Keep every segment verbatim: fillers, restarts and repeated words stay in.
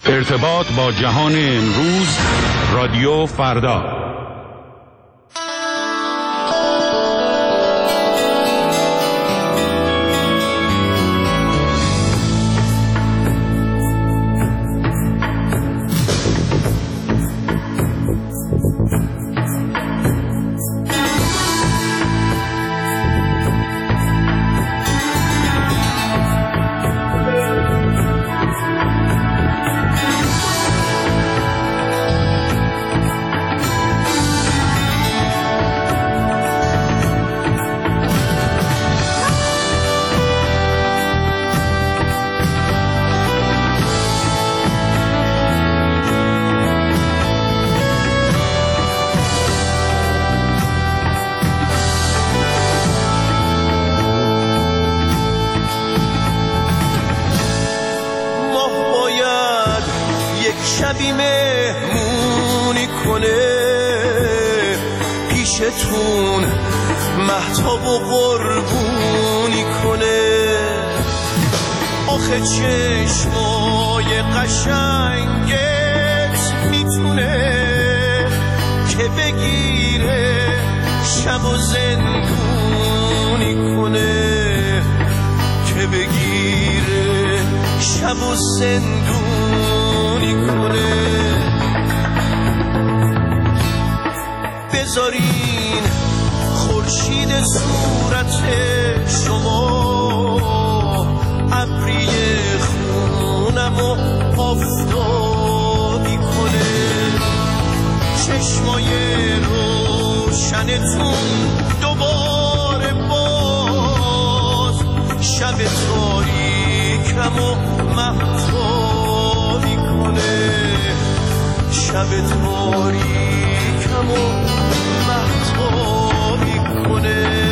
ارتباط با جهان امروز، رادیو فردا. شبی مهمونی کنه پیشتون، مهتاب و قربونی کنه. آخه چشمای قشنگت میتونه که بگیره شب و زندونی کنه، که بگیره شب و زندونی کنه. بذارین خورشید صورت شما ابری خونم و آفتابی کنه. چشمای روشنتون دوباره باز شب تاریکم و مهتابی کنه. شب تاریکم و مهتابی کنه.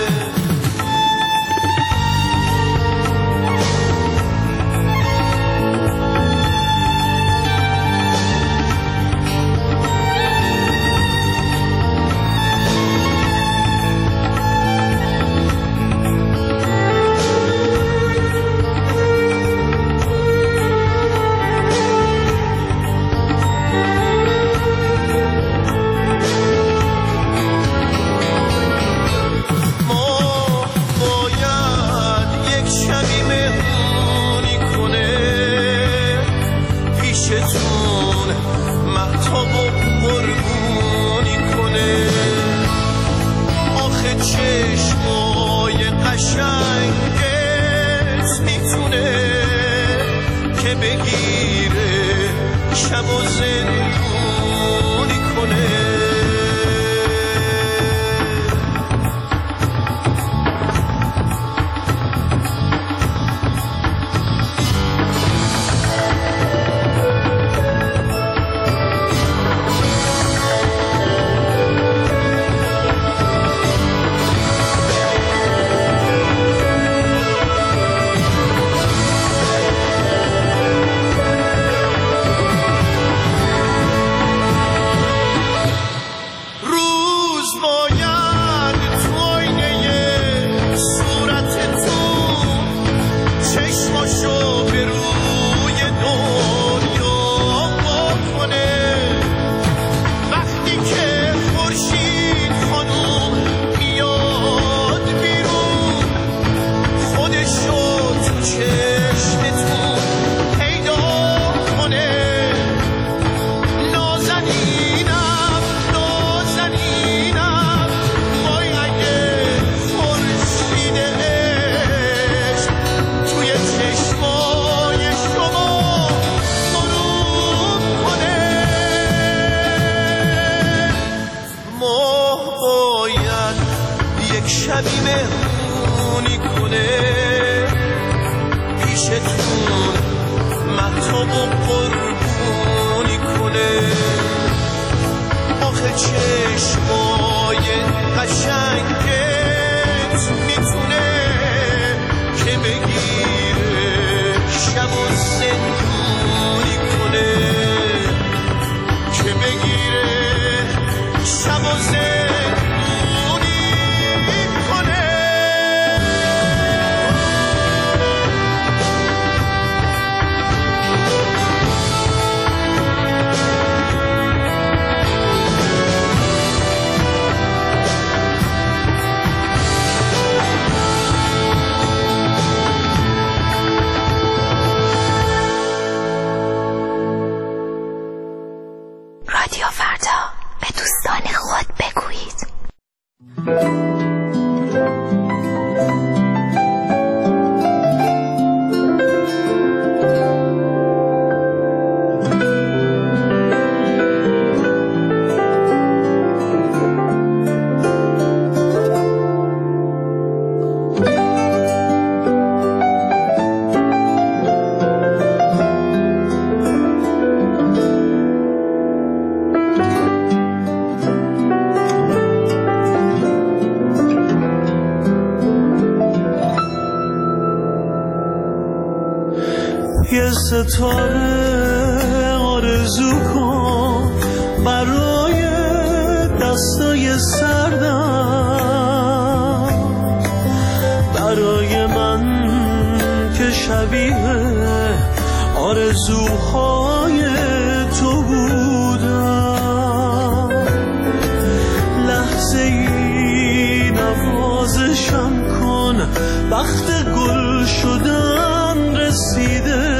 شبی مهمونی کنه پیشتون، مهتاب و قربونی کنه. آخه چشمای قشنگت میتونه که بگیره شب و زندونی کنه، که بگیره شب و زندونی. بگویید. یه ستاره آرزو کن برای دستای سردم، برای من که شبیه آرزوهای تو بودم. لحظه ای نوازشم کن، وقت گل شدن رسیده.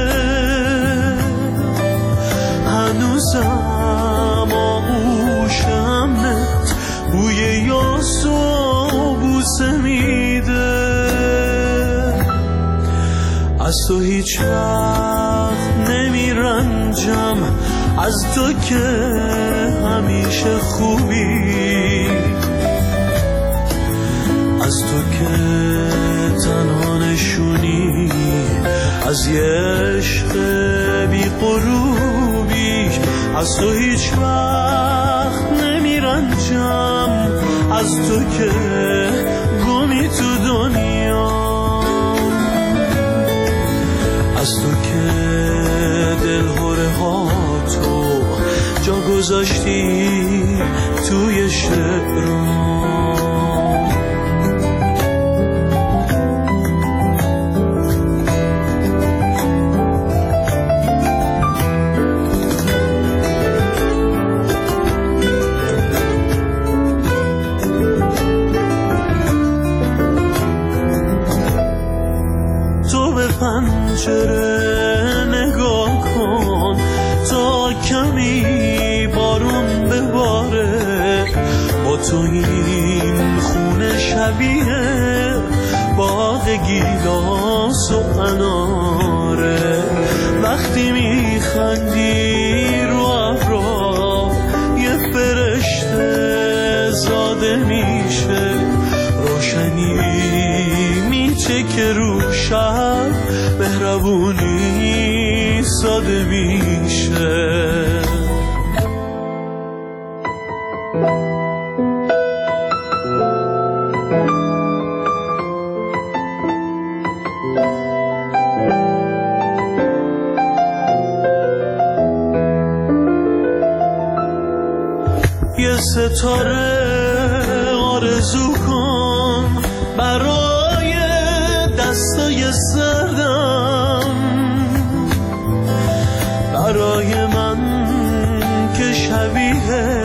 هنوزم آغوشم نت بوی یاس و بوسه میده. از تو هیچ وقت نمیرنجم، از تو که همیشه خوبی، از تو که تنها نشونی از یه عشق بی غروبی. از تو هیچ وقت نمیرنجم، از تو که گمی تو دنیا، از تو که دلهره ها تو جا گذاشتی توی شعرام. پنجره نگاه کن تا کمی بارون بباره. با تو این خونه شبیه باغ گیلاس و اناره. وقتی میخندی رو ابرا یه فرشته زاده میشه. روشنی میچه که رو شب مهربونی ساده میشه. یه ستاره آرزو کن برای دستای سردم، برای من که شبیه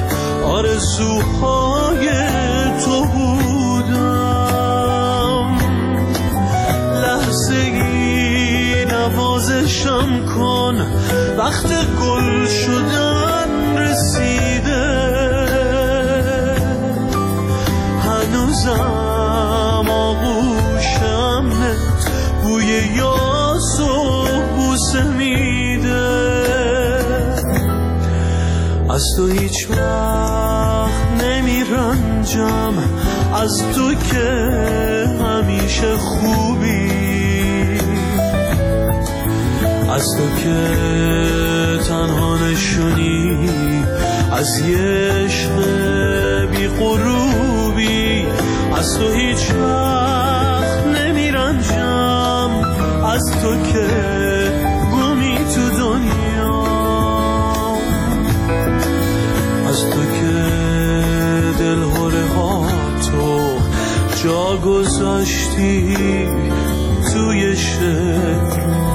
آرزوهای تو بودم. لحظه ای نوازشم کن، وقت گل شدن رسیده. هنوزم آغوشم نت بوی یاس و بوسه میده. از تو هیچ وقت نمیرنجم، از تو که همیشه خوبی، از تو که تنها نشونی از یه عشق بی غروبی. از تو هیچ وقت نمیرنجم، از تو که گمی تو دنیا، از تو که دلهره ها تو جا گذاشتی توی شعرام.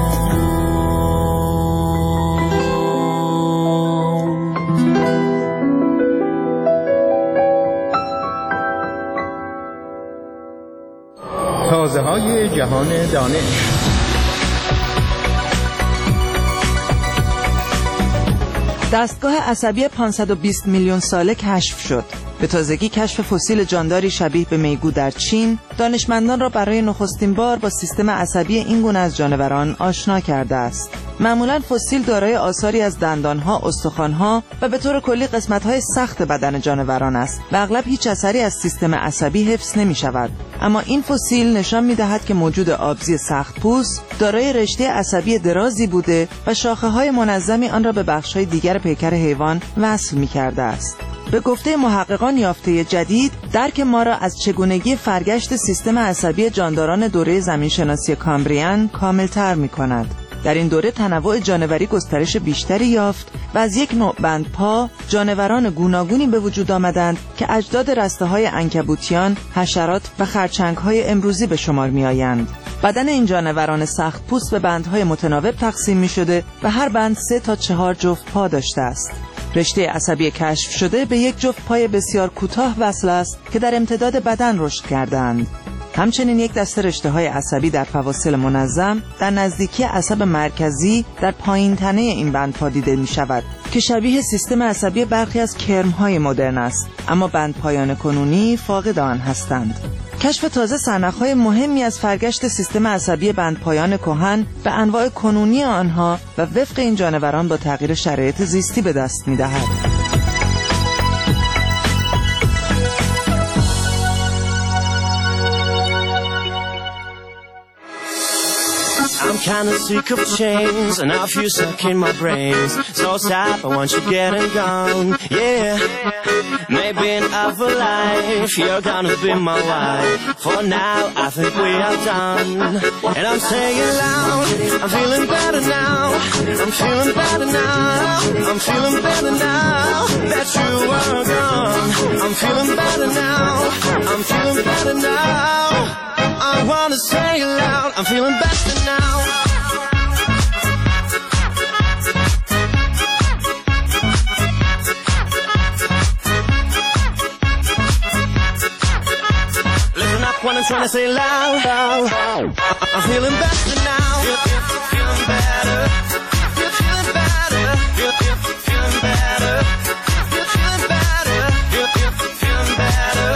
تازه های جهان دانش. دستگاه عصبی پانصد و بیست میلیون ساله کشف شد. به تازگی کشف فسیل جانداری شبیه به میگو در چین دانشمندان را برای نخستین بار با سیستم عصبی این گونه از جانوران آشنا کرده است. معمولاً فسیل دارای آثاری از دندانها، استخوانها و به طور کلی قسمت‌های سخت بدن جانوران است و اغلب هیچ اثری از سیستم عصبی حفظ نمی‌شود. اما این فسیل نشان می‌دهد که موجود آبزی سخت‌پوست دارای رشته عصبی درازی بوده و شاخه‌های منظمی آن را به بخش‌های دیگر پیکر حیوان وصل می‌کرده است. به گفته محققان یافته جدید درک ما را از چگونگی فرگشت سیستم عصبی جانداران دوره زمینشناسی کامبریان کاملتر می‌کند. در این دوره تنوع جانوری گسترش بیشتری یافت و از یک نوع بندپا جانوران گوناگونی به وجود آمدند که اجداد رسته‌های عنکبوتیان، حشرات و خرچنگ‌های امروزی به شمار می‌آیند. بدن این جانوران سخت پوست به بندهای متناوب تقسیم می‌شده و هر بند سه تا چهار جفت پا داشته است. رشته عصبی کشف شده به یک جفت پای بسیار کوتاه وصل است که در امتداد بدن رشد کردند. همچنین یک دسته رشته‌های عصبی در فواصل منظم در نزدیکی عصب مرکزی در پایین تنه این بندپا دیده می‌شود که شبیه سیستم عصبی برخی از کرم‌های مدرن است، اما بندپایان کنونی فاقد آن هستند. کشف تازه سرنخ‌های مهمی از فرگشت سیستم عصبی بندپایان کهن به انواع کنونی آنها و وفق این جانوران با تغییر شرایط زیستی به دست می‌دهد. I'm kinda sick of chains and I feel stuck in my brains. So stop, I want you getting gone, yeah. Maybe in other life you're gonna be my wife. For now, I think we are done. And I'm saying loud, I'm feeling better now. I'm feeling better now. I'm feeling better now that you are gone. I'm feeling better now. I'm feeling better now. I wanna say it loud, I'm feeling better now. Listen up when I'm trying to say loud, loud. I'm feeling better now. Feeling better. Feeling better. Feeling better. Feeling better. Feeling better.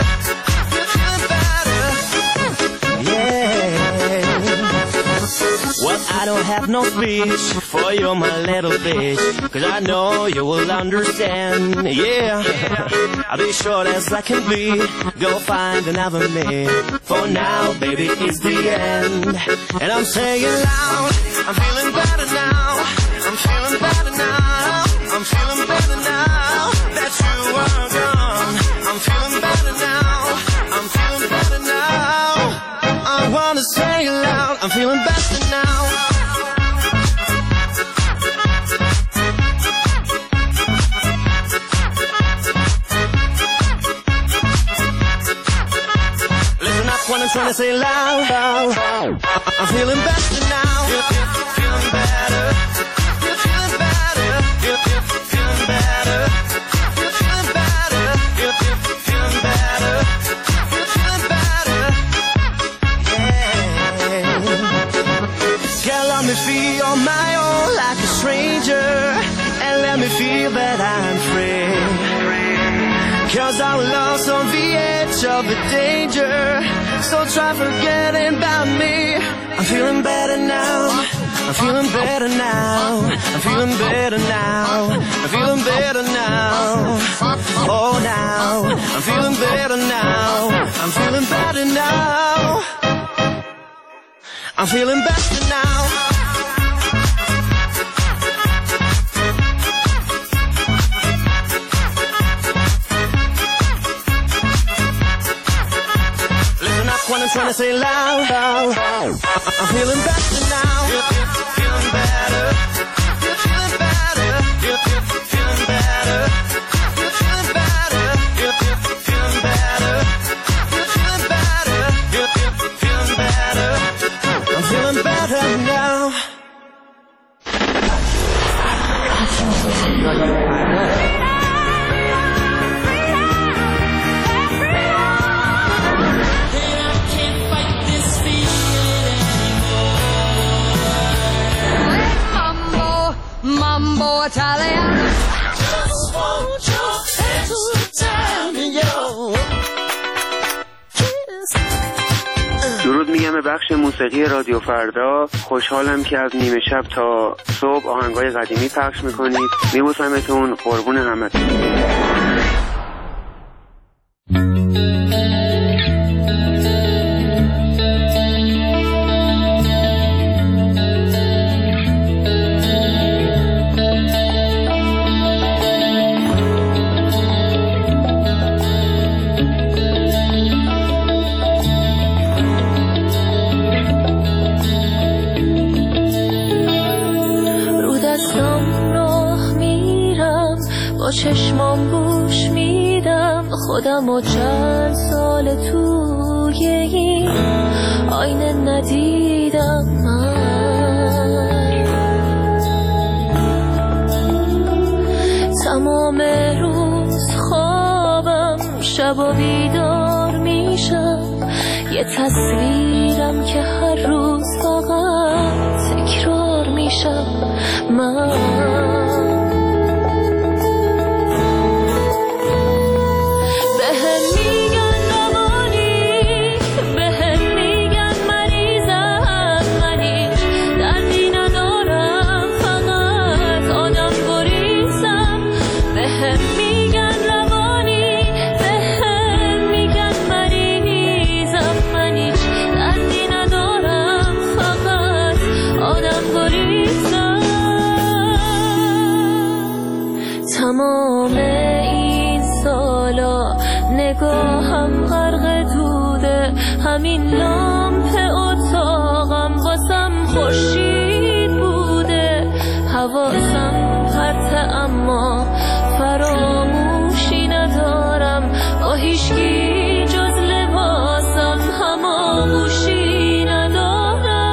Well, I don't have no speech for you, my little bitch, 'cause I know you will understand, yeah. I'll be short as I can be, go find another man. For now, baby, it's the end. And I'm saying loud, I'm feeling better now. I'm feeling better now. I'm feeling better now that you are gone. I'm feeling better now. I'm feeling better now. I wanna say it loud, I'm feeling better now. Listen up when I'm trying to say loud, loud. I'm feeling better now. Feeling better. Feeling better. Feeling better. Feeling better. Feeling better. Feeling better. Girl, let me feel on my own like a stranger, and let me feel that I'm free. 'Cause I'm lost on the edge of the danger, so try forgetting about me. I'm feeling better now. I'm feeling better now. I'm feeling better now. I'm feeling better now. Oh, now I'm feeling better now. I'm feeling better now. I'm feeling better now. Listen up when I'm trying to say loud, loud. I'm feeling better now. Feeling better. Feeling better. Feeling better. Feeling better. Feeling better. Feeling better. Feeling better. I'm feeling better now. Mambo, Mambo Italian. want your extra time and your درود میگم به بخش موسیقی رادیو فردا. خوشحالم که از نیمه شب تا صبح آهنگای قدیمی پخش میکنید. میبوسمتون، قربون همتون. چشمام گوش میدم خودم و چند سال توی این آینه ندیدم من. تمام روز خوابم شب و بیدار میشم یه تصویرم که هر روز فقط تکرار میشم من. تمام این سالا نگاهم غرق دوده، همین لامپ اتاقم واسم خورشید بوده. حواسم پرته اما فراموشی ندارم، با هیچکی جز لباسم هماغوشی ندارم.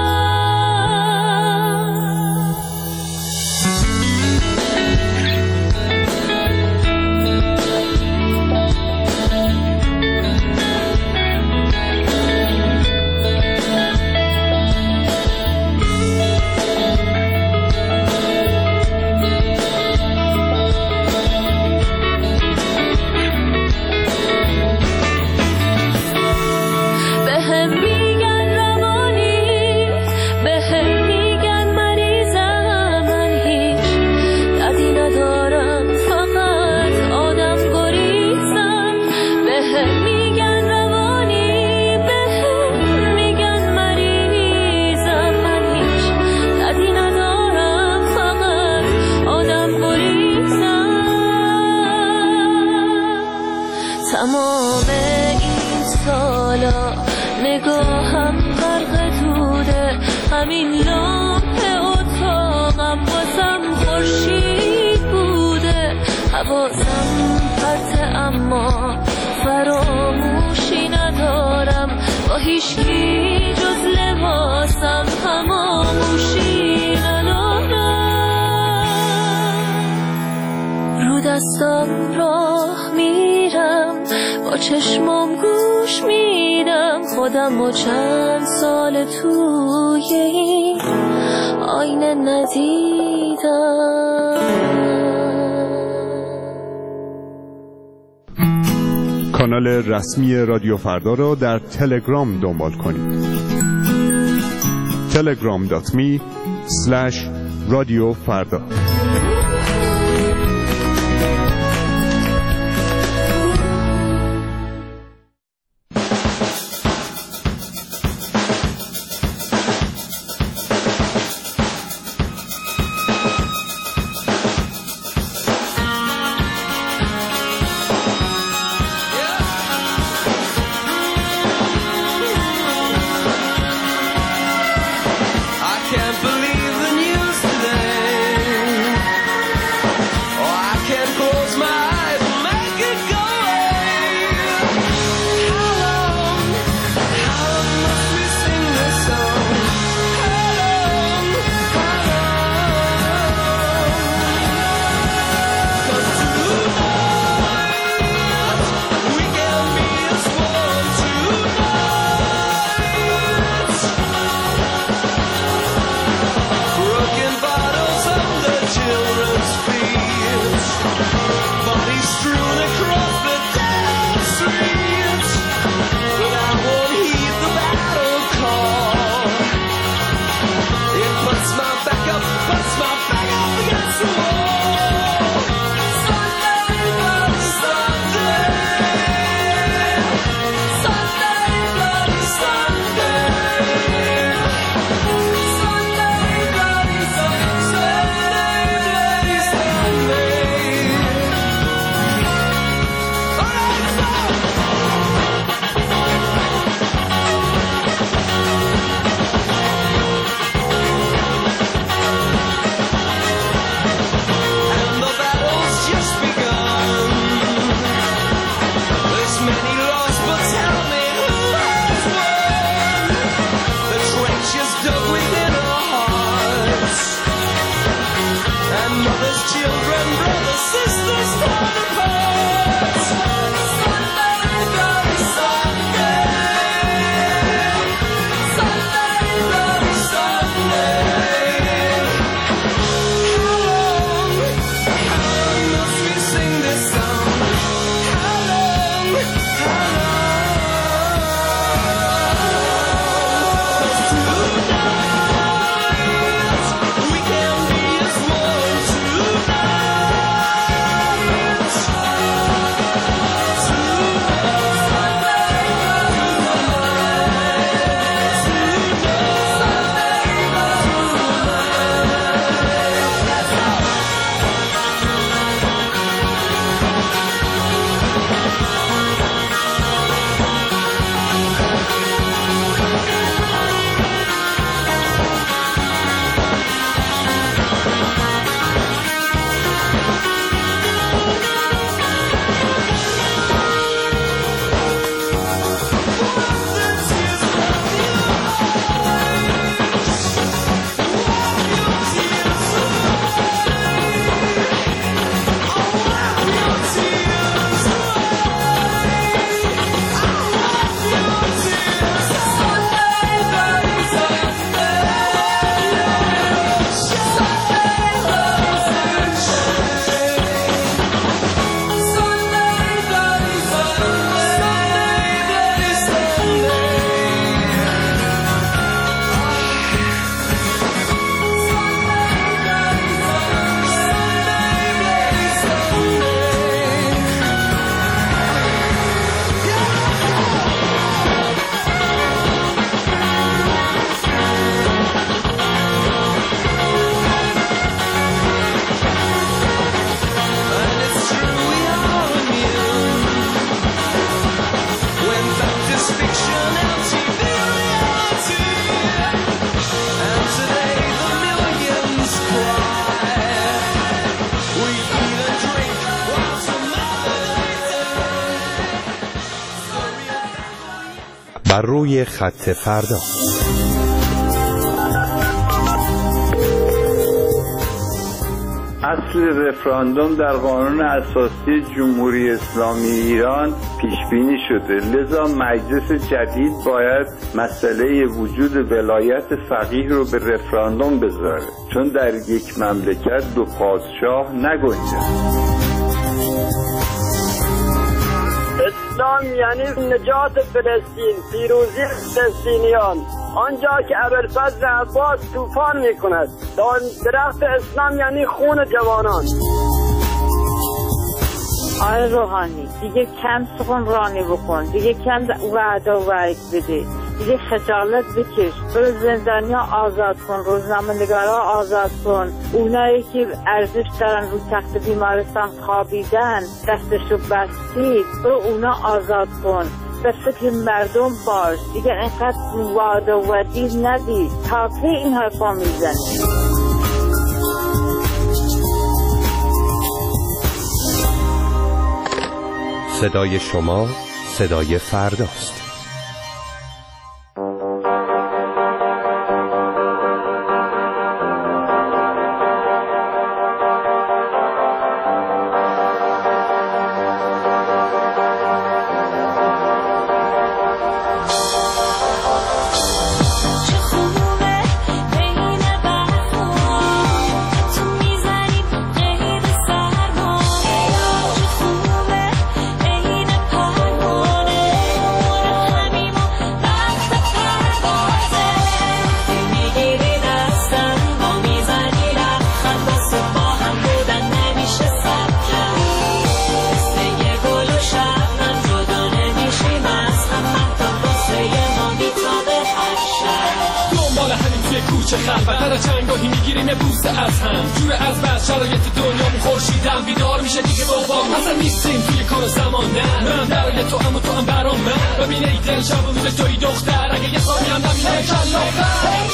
تمام این سالا نگاهم غرق دوده، همین لامپ اتاقم واسم خورشید بوده. حواسم پرته اما فراموشی ندارم، با هیچکی جز لباسم هماغوشی ندارم. رو دستم راه میرم، با چشمام گوش میدم خودم و چند سال توی این آینه ندیدم. کانال رسمی رادیو فردا را در تلگرام دنبال کنید. تلگرام دات می اسلش رادیو فردا. Can't believe the news today. بر روی خط فردا. اصل رفراندوم در قانون اساسی جمهوری اسلامی ایران پیش بینی شده، لذا مجلس جدید باید مسئله وجود ولایت فقیه رو به رفراندوم بذاره، چون در یک مملکت دو پادشاه نگنجد. اسلام یعنی نجات فلسطین، پیروزی فلسطینیان. آنجا که ابوالفضل عباس طوفان میکند، درخت اسلام یعنی خون جوانان. آقای روحانی دیگه کم سخنرانی بکن، دیگه کم وعده و وعید بده، دیگه خجالت بکش، برو زندانیا آزاد کن، روزنامه‌نگارا آزاد کن، اونایی که ارزش دارن رو تخت بیمارستان خوابیدن دستشو بستید، برو اونا آزاد کن. به فکر مردم باش، دیگه اینقدر وعده و وعید ندید. تا کی این حرفا میزنی؟ صدای شما صدای فرداست. کوچه خلوت در چنگاهی میگیریم بوسه از هم، جور از بس شرایط دنیامون خورشیدم بیدار میشه دیگه بابا اصلا نیستیم توی کار زمان. نه من برای تو هم و تو هم برام من، ببین ای دل شب و روز توی دختر، اگه یه سامی هم نبینه کلاخر.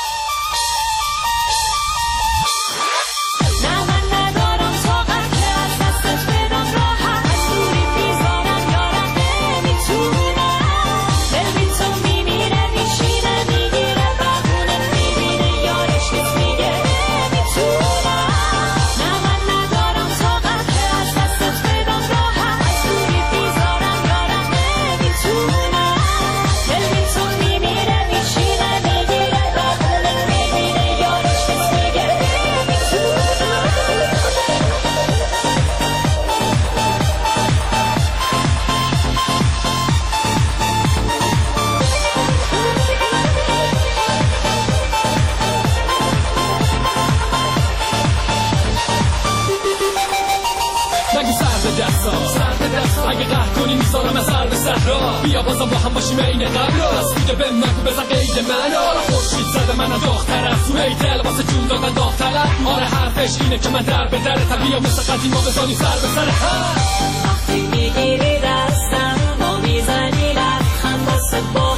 اگه قهر کنی میذارم از سر به صحرا، بیا بازم با هم باشیم این قبلا، از بوده به نگو بزن قید من. آره خورشید زده من داغ‌تر از تو، ای دل واسه جون دادن داغ‌تر. آره حرفش اینه که من در به درتم، بیا مثل قدیما بزنی سر به سر هم. وقتی میگیری دستم و میزنی لبخند واسه با